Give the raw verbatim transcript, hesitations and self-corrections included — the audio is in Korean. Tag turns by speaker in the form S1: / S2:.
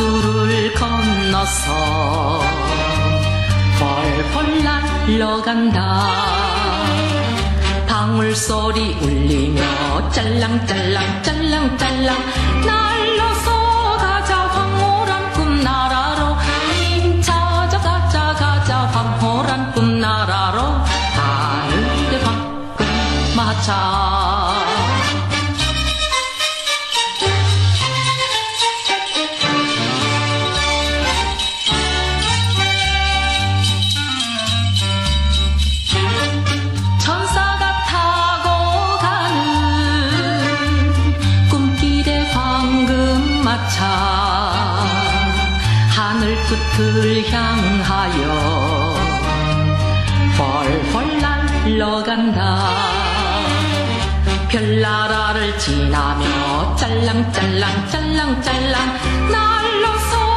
S1: 하수를 건너서 펄펄 날러간다. 방울소리 울리며 짤랑짤랑 짤랑짤랑 날려서 가자 황홀한 꿈나라로. 힘 찾아가자 가자 황홀한 꿈나라로. 하늘에 방금 맞아. 하늘 끝을 향하여 펄펄 날러간다. 별나라를 지나며 짤랑짤랑 짤랑짤랑 날려서